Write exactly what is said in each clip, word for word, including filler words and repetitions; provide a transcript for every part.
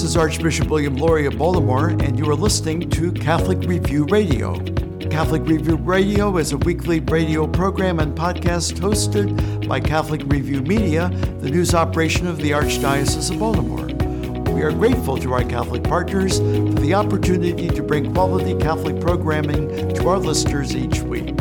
This is Archbishop William Lori of Baltimore, and you are listening to Catholic Review Radio. Catholic Review Radio is a weekly radio program and podcast hosted by Catholic Review Media, the news operation of the Archdiocese of Baltimore. We are grateful to our Catholic partners for the opportunity to bring quality Catholic programming to our listeners each week.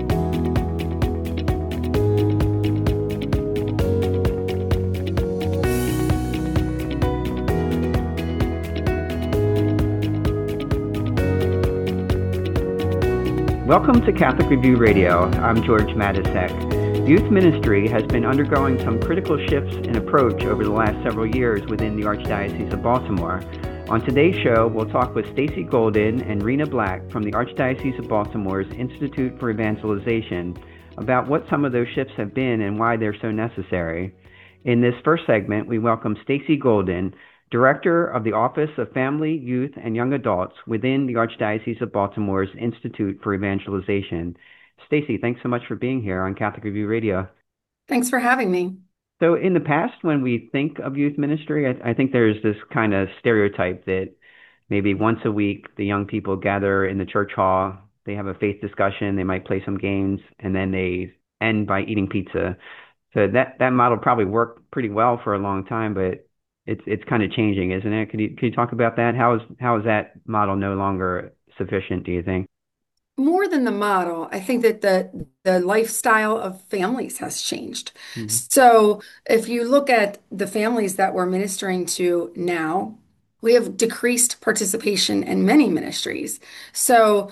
Welcome to Catholic Review Radio. I'm George Matysek. Youth ministry has been undergoing some critical shifts in approach over the last several years within the Archdiocese of Baltimore. On today's show, we'll talk with Stacy Golden and Rena Black from the Archdiocese of Baltimore's Institute for Evangelization about what some of those shifts have been and why they're so necessary. In this first segment, we welcome Stacy Golden, Director of the Office of Family, Youth, and Young Adults within the Archdiocese of Baltimore's Institute for Evangelization. Stacy, thanks so much for being here on Catholic Review Radio. Thanks for having me. So in the past, when we think of youth ministry, I, I think there's this kind of stereotype that maybe once a week the young people gather in the church hall, they have a faith discussion, they might play some games, and then they end by eating pizza. So that, that model probably worked pretty well for a long time, but It's it's kind of changing, isn't it? Could you could you talk about that? How is how is that model no longer sufficient, do you think? More than the model, I think that the the lifestyle of families has changed. Mm-hmm. So if you look at the families that we're ministering to now, we have decreased participation in many ministries. So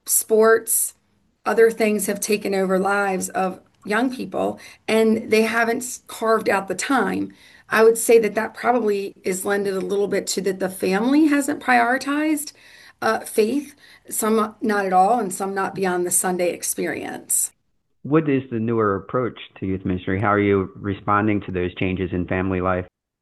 sports, other things have taken over lives of young people, and they haven't carved out the time. I would say that that probably is lended a little bit to that the family hasn't prioritized uh, faith, some not at all, and some not beyond the Sunday experience. What is the newer approach to youth ministry? How are you responding to those changes in family life?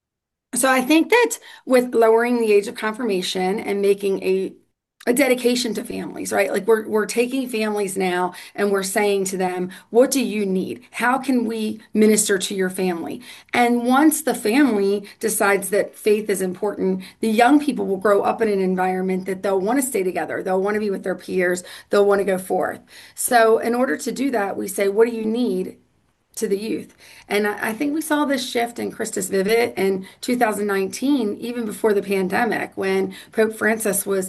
So I think that with lowering the age of confirmation and making a a dedication to families, right? Like we're we're taking families now and we're saying to them, what do you need? How can we minister to your family? And once the family decides that faith is important, the young people will grow up in an environment that they'll want to stay together. They'll want to be with their peers. They'll want to go forth. So in order to do that, we say, what do you need to the youth? And I think we saw this shift in Christus Vivit in two thousand nineteen, even before the pandemic, when Pope Francis was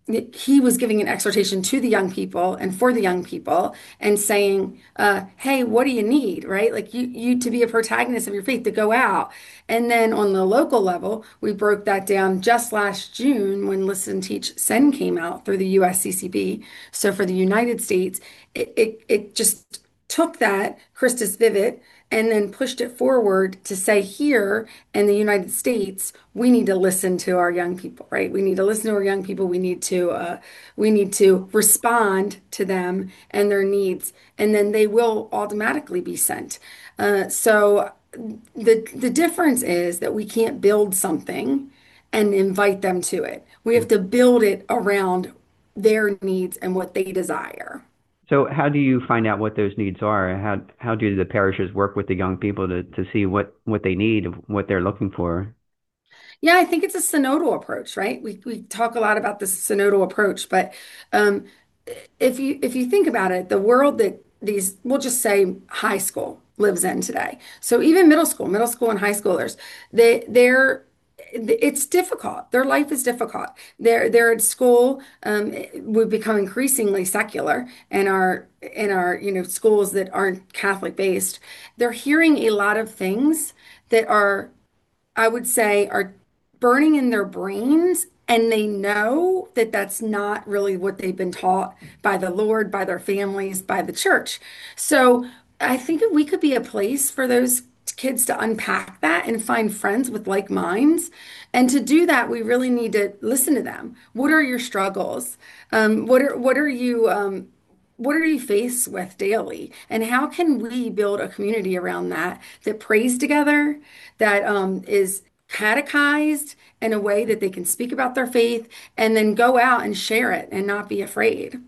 he was giving an exhortation to the young people and for the young people and saying, uh, hey, what do you need, right? Like you, you to be a protagonist of your faith, to go out. And then on the local level, we broke that down just last June when Listen, Teach, Send came out through the U S C C B. So for the United States, it, it, it just took that Christus Vivit and then pushed it forward to say here in the United States, we need to listen to our young people, right? We need to listen to our young people. We need to uh, we need to respond to them and their needs, and then they will automatically be sent. Uh, so the the difference is that we can't build something and invite them to it. We have to build it around their needs and what they desire. So how do you find out what those needs are? How how do the parishes work with the young people to, to see what, what they need, what they're looking for? Yeah, I think it's a synodal approach, right? We we talk a lot about this synodal approach, but um, if you if you think about it, the world that these, we'll just say high school lives in today. So even middle school, middle school and high schoolers, they they're it's difficult. Their life is difficult. They're they're at school. Um, we've become increasingly secular in our in our you know schools that aren't Catholic based. They're hearing a lot of things that are, I would say, are burning in their brains, and they know that that's not really what they've been taught by the Lord, by their families, by the church. So I think if we could be a place for those kids to unpack that and find friends with like minds. And to do that, we really need to listen to them. What are your struggles? Um, what are what are you um, what are you faced with daily? And how can we build a community around that that prays together, that um, is catechized in a way that they can speak about their faith and then go out and share it and not be afraid?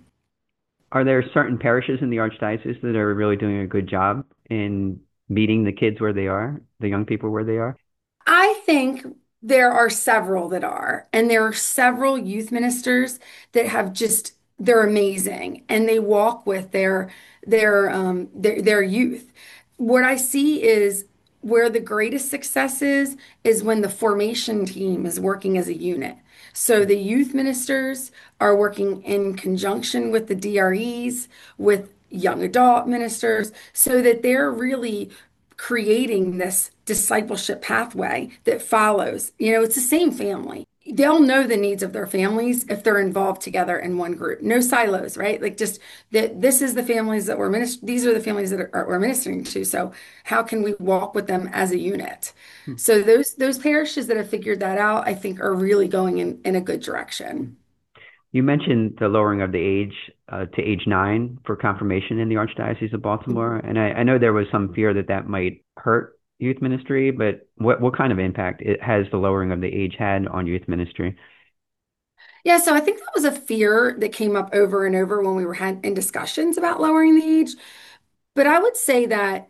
Are there certain parishes in the Archdiocese that are really doing a good job in meeting the kids where they are, the young people where they are? I think There are several that are, and there are several youth ministers that have just they're amazing, and they walk with their their um their, their youth. What I see is where the greatest success is is when the formation team is working as a unit. So the youth ministers are working in conjunction with the D R Es, with young adult ministers, so that they're really creating this discipleship pathway that follows. You know, it's the same family. They'll know the needs of their families if they're involved together in one group. No silos, right? Like just that this is the families that we're ministering, these are the families that are, are, we're ministering to. So how can we walk with them as a unit? So those those parishes that have figured that out, I think, are really going in, in a good direction. You mentioned the lowering of the age uh, to age nine for confirmation in the Archdiocese of Baltimore, and I, I know there was some fear that that might hurt youth ministry, but what what kind of impact it has the lowering of the age had on youth ministry? Yeah, so I think that was a fear that came up over and over when we were had in discussions about lowering the age. But I would say that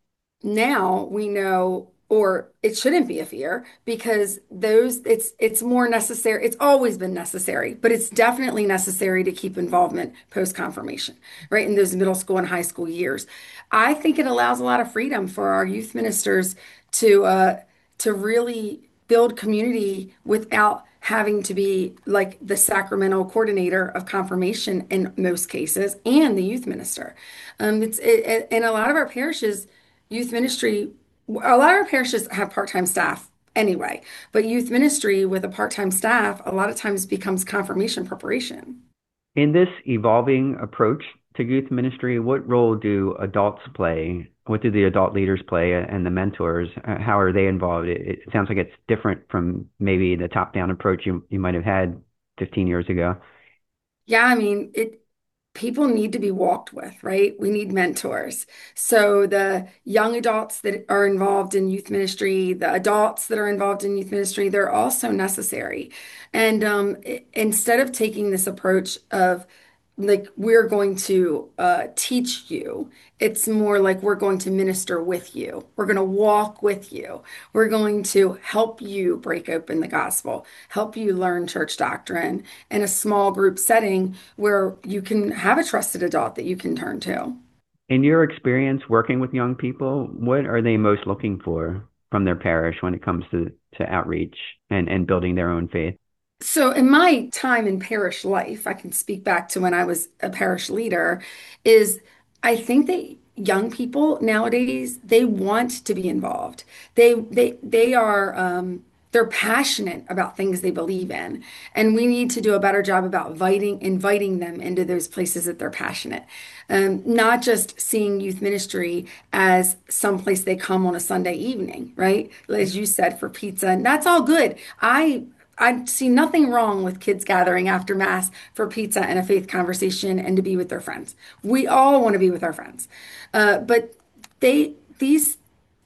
now we know, or it shouldn't be a fear because those it's it's more necessary. It's always been necessary, but it's definitely necessary to keep involvement post confirmation, right? In those middle school and high school years. I think it allows a lot of freedom for our youth ministers to uh to really build community without having to be like the sacramental coordinator of confirmation in most cases and the youth minister. Um, it's it, in a lot of our parishes youth ministry, a lot of our parishes have part-time staff anyway, but youth ministry with a part-time staff a lot of times becomes confirmation preparation. In this evolving approach to youth ministry, what role do adults play? What do the adult leaders play and the mentors? Uh, How are they involved? It, it sounds like it's different from maybe the top-down approach you, you might have had fifteen years ago. Yeah, I mean, it people need to be walked with, right? We need mentors. So the young adults that are involved in youth ministry, the adults that are involved in youth ministry, they're also necessary. And um, i- instead of taking this approach of like we're going to uh, teach you, it's more like we're going to minister with you. We're going to walk with you. We're going to help you break open the gospel, help you learn church doctrine in a small group setting where you can have a trusted adult that you can turn to. In your experience working with young people, what are they most looking for from their parish when it comes to, to outreach and, and building their own faith? So, in my time in parish life, I can speak back to when I was a parish leader, is I think that young people nowadays, they want to be involved. They they they are um, they're passionate about things they believe in, and we need to do a better job about inviting inviting them into those places that they're passionate. Um, not just seeing youth ministry as someplace they come on a Sunday evening, right? As you said, for pizza, and that's all good. I I see nothing wrong with kids gathering after Mass for pizza and a faith conversation and to be with their friends. We all want to be with our friends. Uh, but they, these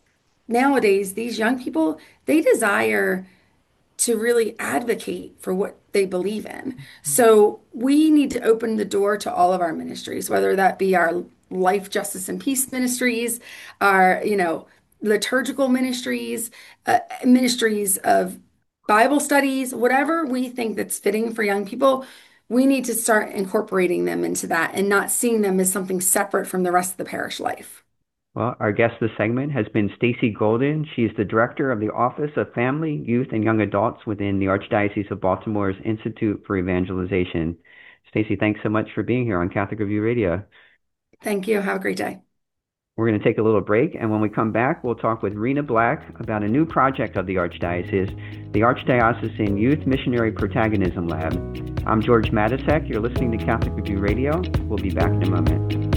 nowadays, these young people, they desire to really advocate for what they believe in. So we need to open the door to all of our ministries, whether that be our life, justice, and peace ministries, our, you know, liturgical ministries, uh, ministries of Bible studies, whatever we think that's fitting for young people, we need to start incorporating them into that and not seeing them as something separate from the rest of the parish life. Well, our guest this segment has been Stacy Golden. She's the director of the Office of Family, Youth, and Young Adults within the Archdiocese of Baltimore's Institute for Evangelization. Stacy, thanks so much for being here on Catholic Review Radio. Thank you. Have a great day. We're going to take a little break, and when we come back, we'll talk with Rena Black about a new project of the Archdiocese, the Archdiocesan Youth Missionary Protagonism Lab. I'm George Matysek. You're listening to Catholic Review Radio. We'll be back in a moment.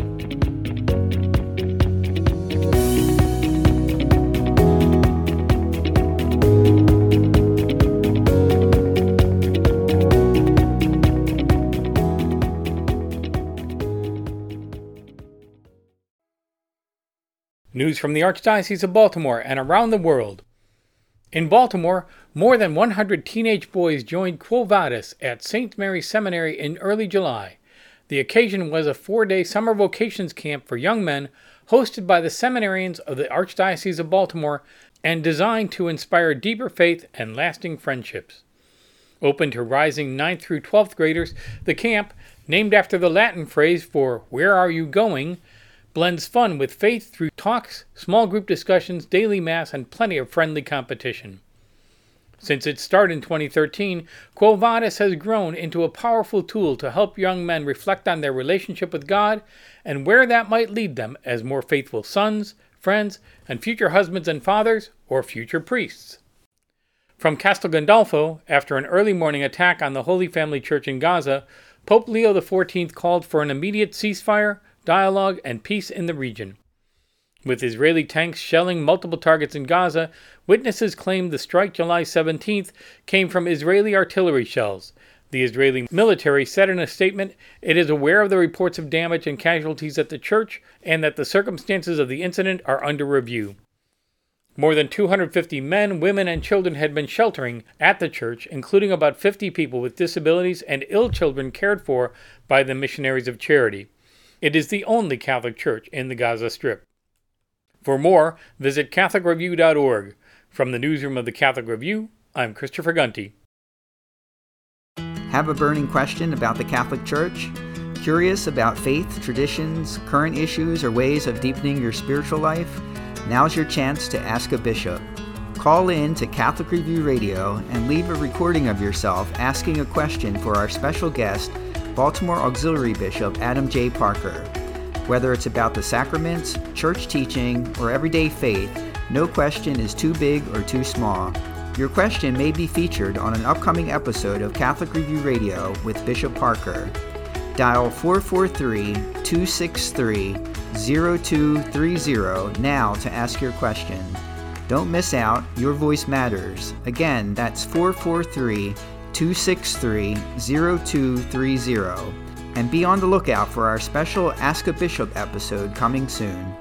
News from the Archdiocese of Baltimore and around the world. In Baltimore, more than one hundred teenage boys joined Quo Vadis at Saint Mary's Seminary in early July. The occasion was a four-day summer vocations camp for young men hosted by the seminarians of the Archdiocese of Baltimore and designed to inspire deeper faith and lasting friendships. Open to rising ninth through twelfth graders, the camp, named after the Latin phrase for "Where are you going?" blends fun with faith through talks, small group discussions, daily mass, and plenty of friendly competition. Since its start in twenty thirteen, Quo Vadis has grown into a powerful tool to help young men reflect on their relationship with God and where that might lead them as more faithful sons, friends, and future husbands and fathers, or future priests. From Castel Gandolfo, after an early morning attack on the Holy Family Church in Gaza, Pope Leo the fourteenth called for an immediate ceasefire, dialogue, and peace in the region. With Israeli tanks shelling multiple targets in Gaza, witnesses claimed the strike July seventeenth came from Israeli artillery shells. The Israeli military said in a statement it is aware of the reports of damage and casualties at the church and that the circumstances of the incident are under review. More than two hundred fifty men, women, and children had been sheltering at the church, including about fifty people with disabilities and ill children cared for by the Missionaries of Charity. It is the only Catholic church in the Gaza Strip. For more, visit Catholic Review dot org. From the newsroom of the Catholic Review, I'm Christopher Gunty. Have a burning question about the Catholic Church? Curious about faith, traditions, current issues, or ways of deepening your spiritual life? Now's your chance to ask a bishop. Call in to Catholic Review Radio and leave a recording of yourself asking a question for our special guest, Baltimore Auxiliary Bishop Adam J. Parker. Whether it's about the sacraments, church teaching, or everyday faith, no question is too big or too small. Your question may be featured on an upcoming episode of Catholic Review Radio with Bishop Parker. Dial four four three, two six three, zero two three zero now to ask your question. Don't miss out, your voice matters. Again, that's four four three, two six three, zero two three zero. And be on the lookout for our special Ask a Bishop episode coming soon.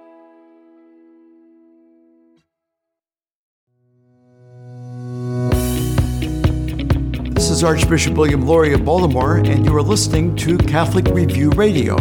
This is Archbishop William Lori of Baltimore, and you are listening to Catholic Review Radio.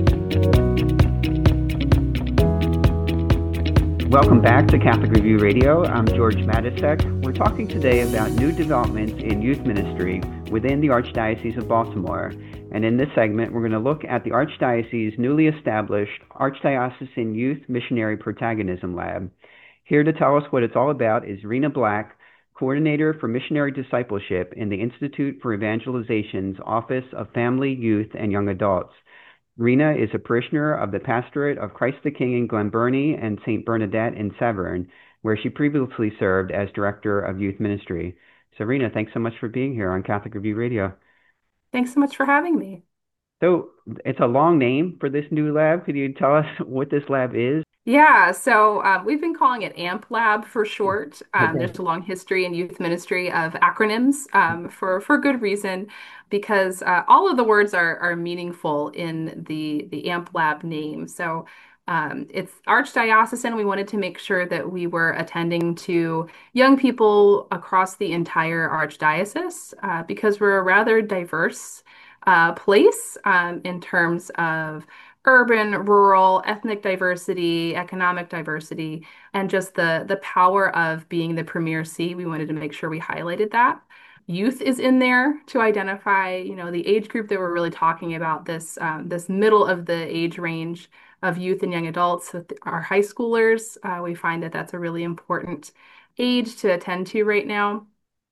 Welcome back to Catholic Review Radio. I'm George Matysek. We're talking today about new developments in youth ministry within the Archdiocese of Baltimore. And in this segment, we're going to look at the Archdiocese's newly established Archdiocesan Youth Missionary Protagonism Lab. Here to tell us what it's all about is Rena Black, Coordinator for Missionary Discipleship in the Institute for Evangelization's Office of Family, Youth, and Young Adults. Rena is a parishioner of the Pastorate of Christ the King in Glen Burnie and Saint Bernadette in Severn, where she previously served as Director of Youth Ministry. So Rena, thanks so much for being here on Catholic Review Radio. Thanks so much for having me. So it's a long name for this new lab. Could you tell us what this lab is? Yeah, so um, we've been calling it AMP Lab for short. Um, Okay. There's a long history in youth ministry of acronyms um, for for good reason, because uh, all of the words are are meaningful in the the AMP Lab name. So um, it's Archdiocesan. We wanted to make sure that we were attending to young people across the entire archdiocese uh, because we're a rather diverse uh, place um, in terms of urban, rural, ethnic diversity, economic diversity, and just the the power of being the premier see. We wanted to make sure we highlighted that. Youth is in there to identify, you know, the age group that we're really talking about, this um, this middle of the age range of youth and young adults with our high schoolers. Uh, we find that that's a really important age to attend to right now.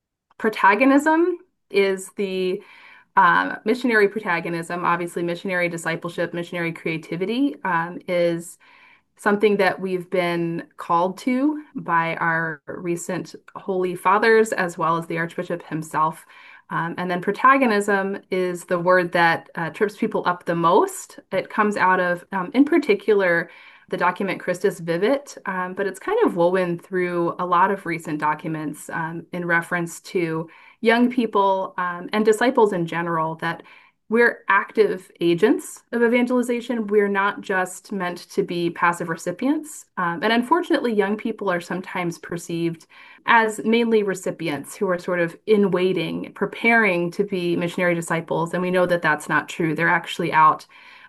Protagonism is the um, missionary protagonism. Obviously, missionary discipleship, missionary creativity um, is something that we've been called to by our recent Holy Fathers, as well as the Archbishop himself. Um, and then protagonism is the word that uh, trips people up the most. It comes out of, um, in particular, the document Christus Vivit, um, but it's kind of woven through a lot of recent documents um, in reference to young people um, and disciples in general, that we're active agents of evangelization. We're not just meant to be passive recipients. Um, and unfortunately, young people are sometimes perceived as mainly recipients who are sort of in waiting, preparing to be missionary disciples. And we know that that's not true. They're actually out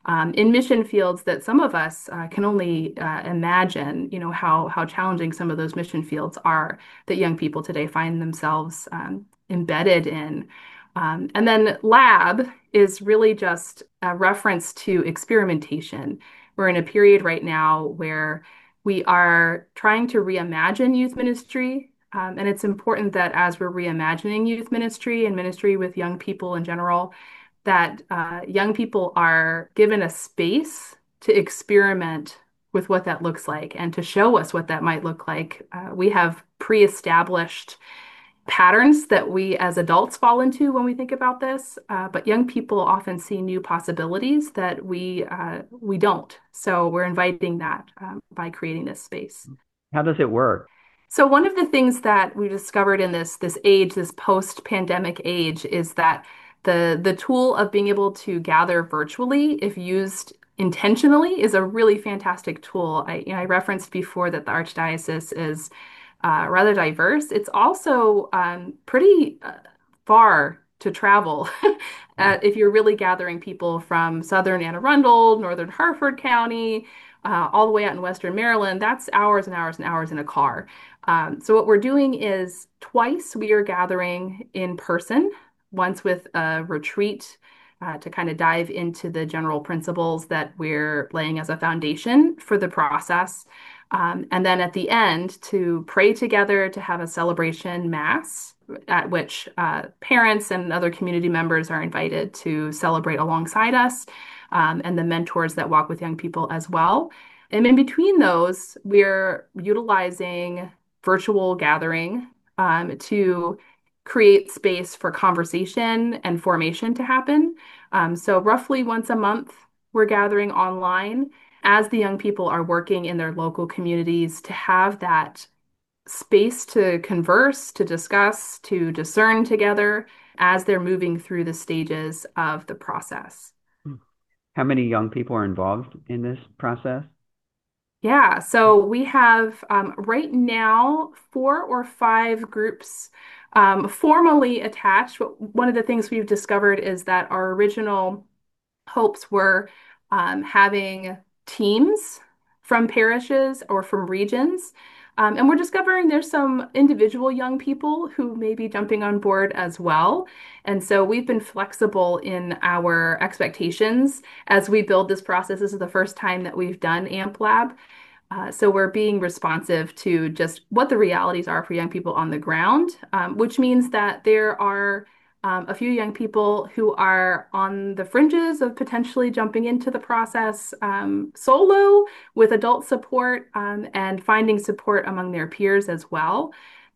um, in mission fields that some of us uh, can only uh, imagine, you know, how how challenging some of those mission fields are that young people today find themselves um, embedded in. Um, and then lab is really just a reference to experimentation. We're in a period right now where we are trying to reimagine youth ministry. Um, and it's important that as we're reimagining youth ministry and ministry with young people in general, that uh, young people are given a space to experiment with what that looks like and to show us what that might look like. Uh, we have pre-established patterns that we as adults fall into when we think about this, uh, but young people often see new possibilities that we uh, we don't. So we're inviting that um, by creating this space. How does it work? So one of the things that we discovered in this this age, this post-pandemic age, is that the the tool of being able to gather virtually, if used intentionally, is a really fantastic tool. I, you know, I referenced before that the Archdiocese is uh, rather diverse. It's also um, pretty uh, far to travel uh, if you're really gathering people from Southern Anne Arundel, Northern Harford County, uh, all the way out in Western Maryland. That's hours and hours and hours in a car. Um, so what we're doing is twice we are gathering in person, once with a retreat uh, to kind of dive into the general principles that we're laying as a foundation for the process. Um, and then at the end to pray together, to have a celebration mass at which uh, parents and other community members are invited to celebrate alongside us, um, and the mentors that walk with young people as well. And in between those, we're utilizing virtual gathering um, to create space for conversation and formation to happen. Um, so roughly once a month, we're gathering online as the young people are working in their local communities to have that space to converse, to discuss, to discern together as they're moving through the stages of the process. How many young people are involved in this process? Yeah, so we have um, right now four or five groups um, formally attached. One of the things we've discovered is that our original hopes were um, having teams from parishes or from regions. Um, and we're discovering there's some individual young people who may be jumping on board as well. And so we've been flexible in our expectations as we build this process. This is the first time that we've done AMP Lab. Uh, so we're being responsive to just what the realities are for young people on the ground, um, which means that there are um, a few young people who are on the fringes of potentially jumping into the process um, solo with adult support um, and finding support among their peers as well.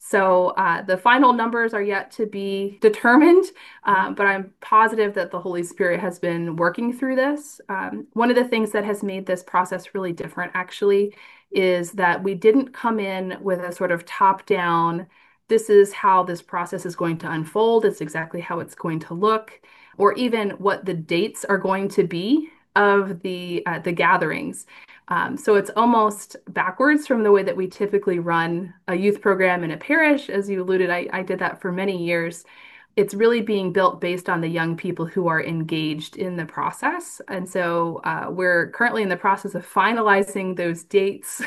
So uh, the final numbers are yet to be determined, um, but I'm positive that the Holy Spirit has been working through this. Um, one of the things that has made this process really different, actually, is that we didn't come in with a sort of top-down, this is how this process is going to unfold, it's exactly how it's going to look, or even what the dates are going to be of the uh, the gatherings. Um, so it's almost backwards from the way that we typically run a youth program in a parish. As you alluded, I, I did that for many years. It's really being built based on the young people who are engaged in the process. And so uh, we're currently in the process of finalizing those dates,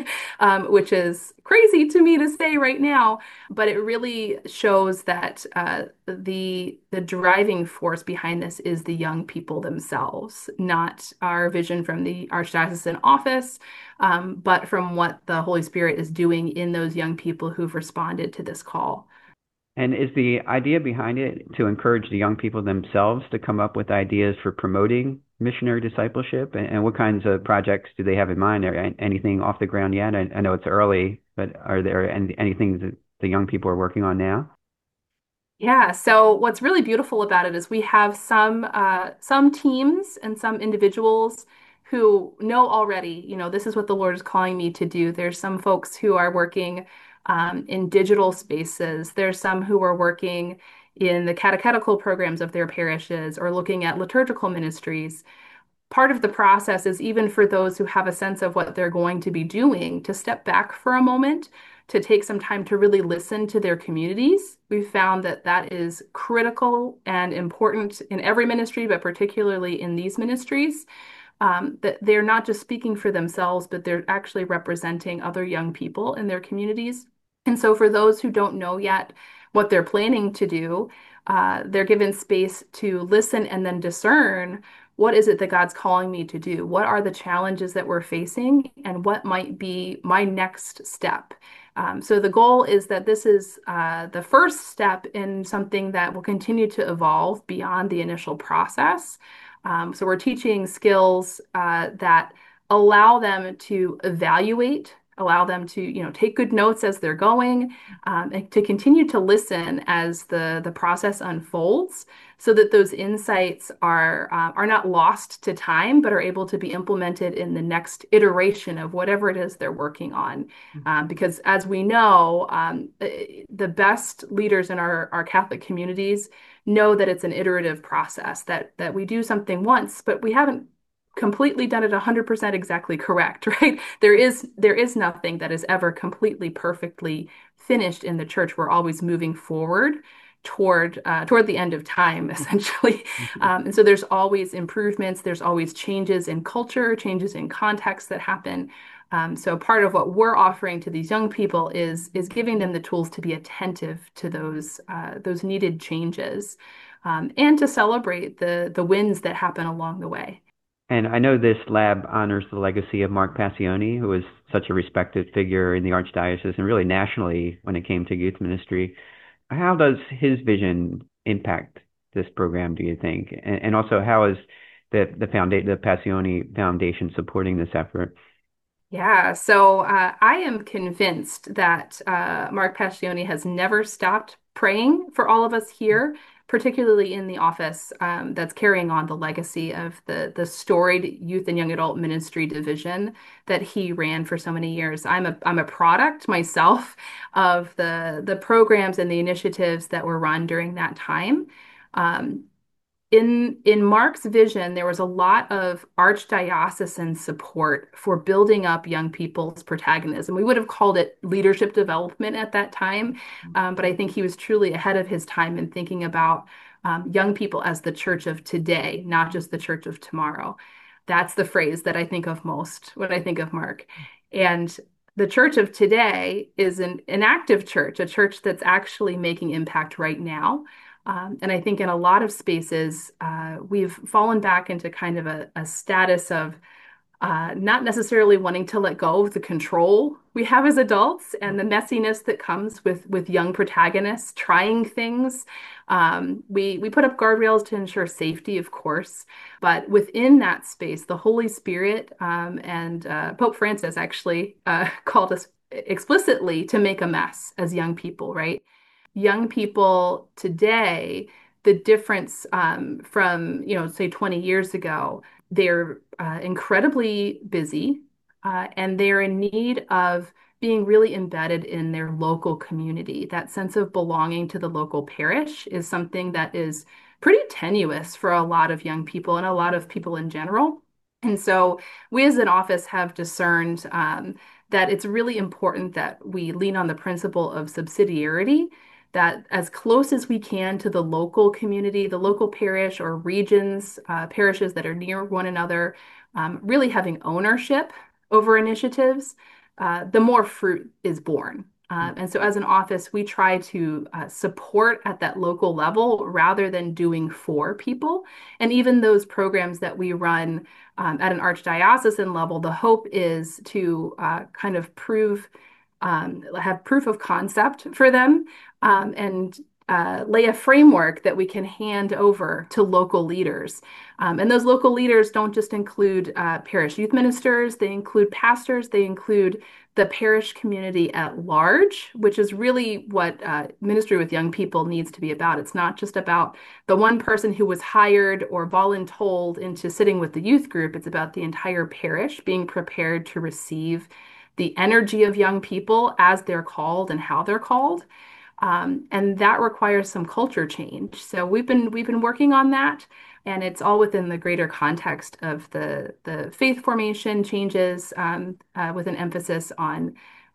um, which is crazy to me to say right now, but it really shows that uh, the the driving force behind this is the young people themselves, not our vision from the Archdiocesan office, um, but from what the Holy Spirit is doing in those young people who've responded to this call. And is the idea behind it to encourage the young people themselves to come up with ideas for promoting missionary discipleship? And, and what kinds of projects do they have in mind? Are anything off the ground yet? I, I know it's early, but are there any, anything that the young people are working on now? Yeah, so what's really beautiful about it is we have some uh, some teams and some individuals who know already, you know, this is what the Lord is calling me to do. There's some folks who are working um, in digital spaces. There's some who are working in the catechetical programs of their parishes or looking at liturgical ministries. Part of the process is even for those who have a sense of what they're going to be doing to step back for a moment to take some time to really listen to their communities. We've found that that is critical and important in every ministry, but particularly in these ministries. Um, that they're not just speaking for themselves, but they're actually representing other young people in their communities. And so for those who don't know yet what they're planning to do, uh, they're given space to listen and then discern what is it that God's calling me to do? What are the challenges that we're facing? And what might be my next step? Um, so the goal is that this is uh, the first step in something that will continue to evolve beyond the initial process. Um, so we're teaching skills uh, that allow them to evaluate, allow them to, you know, take good notes as they're going, um, and to continue to listen as the the process unfolds, so that those insights are uh, are not lost to time, but are able to be implemented in the next iteration of whatever it is they're working on. Um, because as we know, um, the best leaders in our, our Catholic communities know that it's an iterative process, that that we do something once, but we haven't completely done it one hundred percent exactly correct, right? There is there is nothing that is ever completely perfectly finished in the church. We're always moving forward toward uh, toward the end of time, essentially. Um, and so there's always improvements, there's always changes in culture, changes in context that happen. Um, so part of what we're offering to these young people is is giving them the tools to be attentive to those uh, those needed changes, um, and to celebrate the the wins that happen along the way. And I know this lab honors the legacy of Mark Passione, who was such a respected figure in the Archdiocese and really nationally when it came to youth ministry. How does his vision impact this program, do you think? And, and also, how is the the, founda- the Passione Foundation supporting this effort? Yeah, so uh, I am convinced that uh, Mark Passione has never stopped praying for all of us here, particularly in the office um, that's carrying on the legacy of the the storied youth and young adult ministry division that he ran for so many years. I'm a I'm a product myself of the the programs and the initiatives that were run during that time. Um, in in Mark's vision, there was a lot of archdiocesan support for building up young people's protagonism. We would have called it leadership development at that time, um, but I think he was truly ahead of his time in thinking about um, young people as the church of today, not just the church of tomorrow. That's the phrase that I think of most when I think of Mark. And the church of today is an, an active church, a church that's actually making impact right now. Um, and I think in a lot of spaces, uh, we've fallen back into kind of a, a status of uh, not necessarily wanting to let go of the control we have as adults and the messiness that comes with with young protagonists trying things. Um, we we put up guardrails to ensure safety, of course, but within that space, the Holy Spirit um, and uh, Pope Francis actually uh, called us explicitly to make a mess as young people, right? Young people today, the difference um, from, you know, say twenty years ago, they're uh, incredibly busy uh, and they're in need of being really embedded in their local community. That sense of belonging to the local parish is something that is pretty tenuous for a lot of young people and a lot of people in general. And so we as an office have discerned um, that it's really important that we lean on the principle of subsidiarity, that as close as we can to the local community, the local parish or regions, uh, parishes that are near one another, um, really having ownership over initiatives, uh, the more fruit is born. Um, and so as an office, we try to uh, support at that local level rather than doing for people. And even those programs that we run um, at an archdiocesan level, the hope is to uh, kind of prove Um, have proof of concept for them, um, and uh, lay a framework that we can hand over to local leaders. Um, and those local leaders don't just include uh, parish youth ministers, they include pastors, they include the parish community at large, which is really what uh, ministry with young people needs to be about. It's not just about the one person who was hired or voluntold into sitting with the youth group. It's about the entire parish being prepared to receive the energy of young people as they're called and how they're called. Um, and that requires some culture change. So we've been we've been working on that, and it's all within the greater context of the the faith formation changes, um, uh, with an emphasis on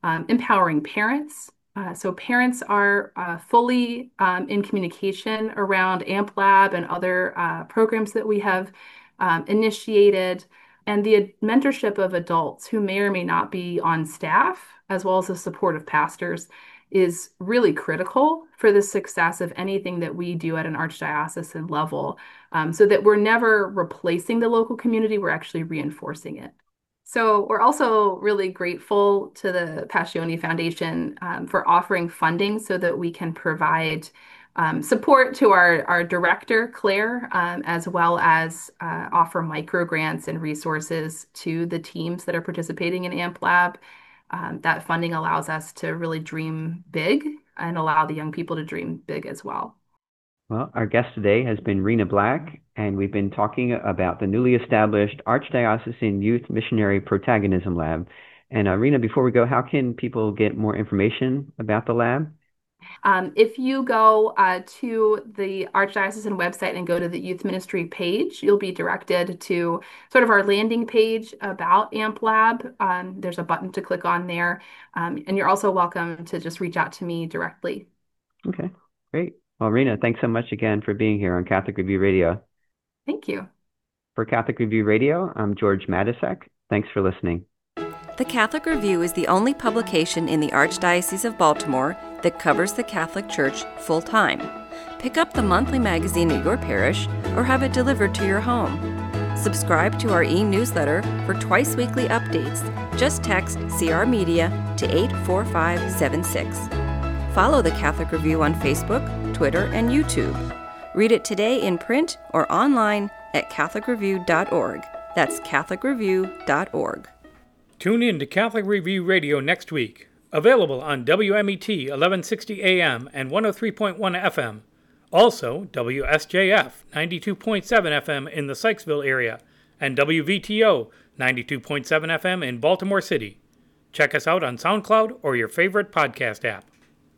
um, empowering parents. Uh, so parents are uh, fully um, in communication around AmpLab and other uh, programs that we have um, initiated, and the mentorship of adults who may or may not be on staff, as well as the support of pastors, is really critical for the success of anything that we do at an archdiocesan level, um, so that we're never replacing the local community, we're actually reinforcing it. So we're also really grateful to the Passioni Foundation um, for offering funding so that we can provide um, support to our, our director, Claire, um, as well as uh, offer micro grants and resources to the teams that are participating in AmpLab. Um, that funding allows us to really dream big and allow the young people to dream big as well. Well, our guest today has been Rena Black, and we've been talking about the newly established Archdiocesan Youth Missionary Protagonism Lab. And uh, Rena, before we go, how can people get more information about the lab? Um, if you go uh, to the Archdiocesan website and go to the youth ministry page, you'll be directed to sort of our landing page about AmpLab. Um, there's a button to click on there. Um, and you're also welcome to just reach out to me directly. Okay, great. Well, Rena, thanks so much again for being here on Catholic Review Radio. Thank you. For Catholic Review Radio, I'm George Matysek. Thanks for listening. The Catholic Review is the only publication in the Archdiocese of Baltimore that covers the Catholic Church full-time. Pick up the monthly magazine at your parish or have it delivered to your home. Subscribe to our e-newsletter for twice-weekly updates. Just text C R Media to eight four five seven six. Follow the Catholic Review on Facebook, Twitter, and YouTube. Read it today in print or online at catholic review dot org. That's catholic review dot org. Tune in to Catholic Review Radio next week. Available on W M E T eleven sixty A M and one oh three point one F M. Also, W S J F ninety-two point seven F M in the Sykesville area and W V T O ninety-two point seven F M in Baltimore City. Check us out on SoundCloud or your favorite podcast app.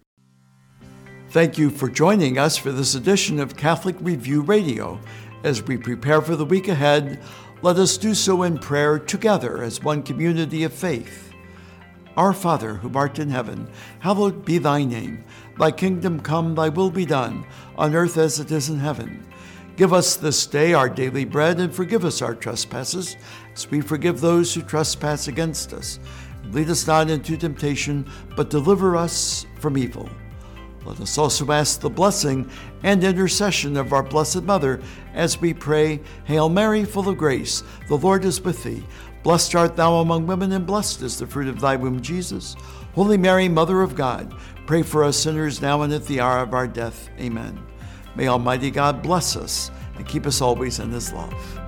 Thank you for joining us for this edition of Catholic Review Radio. As we prepare for the week ahead, let us do so in prayer together as one community of faith. Our Father, who art in heaven, hallowed be thy name. Thy kingdom come, thy will be done, on earth as it is in heaven. Give us this day our daily bread, and forgive us our trespasses, as we forgive those who trespass against us. Lead us not into temptation, but deliver us from evil. Let us also ask the blessing and intercession of our Blessed Mother as we pray, Hail Mary, full of grace, the Lord is with thee. Blessed art thou among women, and blessed is the fruit of thy womb, Jesus. Holy Mary, Mother of God, pray for us sinners now and at the hour of our death. Amen. May Almighty God bless us and keep us always in his love.